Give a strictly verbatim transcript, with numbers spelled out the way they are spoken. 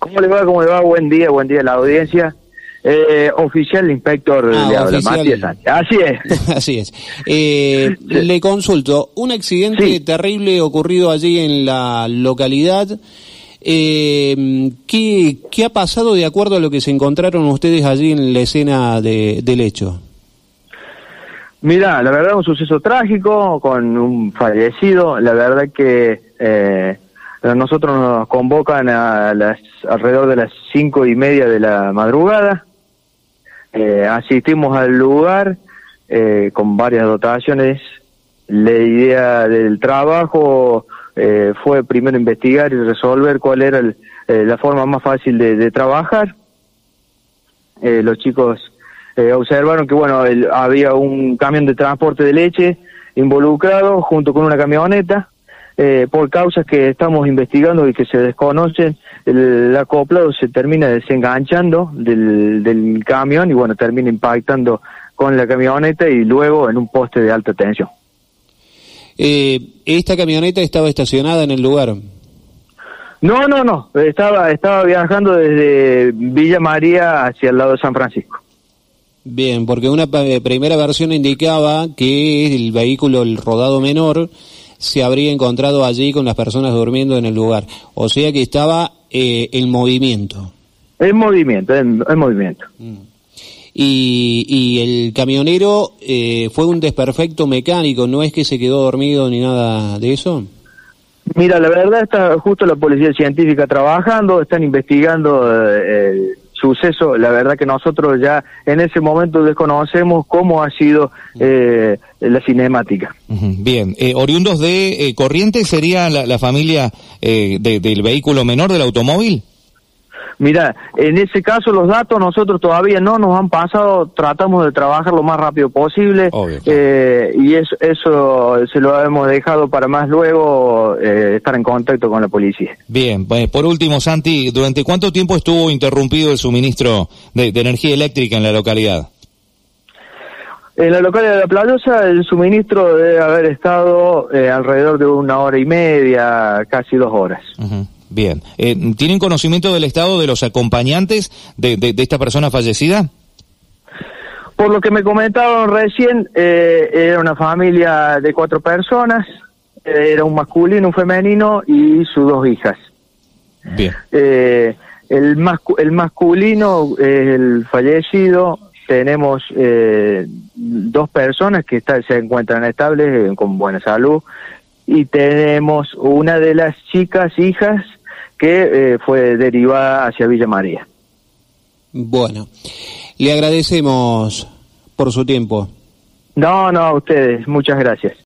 ¿Cómo le va? ¿Cómo le va? Buen día, buen día a la audiencia. Eh, oficial inspector ah, le habla, oficial. Matías Sánchez. Así es. Así es. Eh, sí. Le consulto, un accidente sí. terrible ocurrido allí en la localidad. Eh, ¿qué, ¿Qué ha pasado de acuerdo a lo que se encontraron ustedes allí en la escena de, del hecho? Mira, la verdad un suceso trágico con un fallecido. La verdad que eh, nosotros nos convocan a las alrededor de las cinco y media de la madrugada. Eh, asistimos al lugar eh, con varias dotaciones. La idea del trabajo eh, fue primero investigar y resolver cuál era el, eh, la forma más fácil de, de trabajar. Eh, los chicos eh, observaron que bueno el, había un camión de transporte de leche involucrado junto con una camioneta. Eh, por causas que estamos investigando y que se desconocen, el, el acoplado se termina desenganchando del, del camión y bueno, termina impactando con la camioneta y luego en un poste de alta tensión. Eh, ¿Esta camioneta estaba estacionada en el lugar? No, no, no, estaba, estaba viajando desde Villa María hacia el lado de San Francisco. Bien, porque una primera versión indicaba que el vehículo, el rodado menor, se habría encontrado allí con las personas durmiendo en el lugar. O sea que estaba eh, en movimiento. En movimiento, en, en movimiento. Mm. Y, y el camionero eh, fue un desperfecto mecánico, ¿no es que se quedó dormido ni nada de eso? Mira, la verdad está justo la policía científica trabajando, están investigando eh, el suceso. La verdad que nosotros ya en ese momento desconocemos cómo ha sido eh, la cinemática. Bien, eh, oriundos de eh, Corrientes, ¿sería la, la familia eh, de, del vehículo menor, del automóvil? Mira, en ese caso los datos nosotros todavía no nos han pasado, tratamos de trabajar lo más rápido posible. Obvio, claro. eh, y eso, eso se lo hemos dejado para más luego eh, estar en contacto con la policía. Bien, pues por último, Santi, ¿durante cuánto tiempo estuvo interrumpido el suministro de, de energía eléctrica en la localidad? En la localidad de La Playosa el suministro debe haber estado eh, alrededor de una hora y media, casi dos horas. Uh-huh. Bien, eh, ¿tienen conocimiento del estado de los acompañantes de, de, de esta persona fallecida? Por lo que me comentaron recién, eh, era una familia de cuatro personas, eh, era un masculino, un femenino y sus dos hijas. Bien. Eh, el, mascu- el masculino es el fallecido, tenemos eh, dos personas que está, se encuentran estables, eh, con buena salud, y tenemos una de las chicas, hijas, que eh, fue derivada hacia Villa María. Bueno, le agradecemos por su tiempo. No, no, a ustedes, muchas gracias.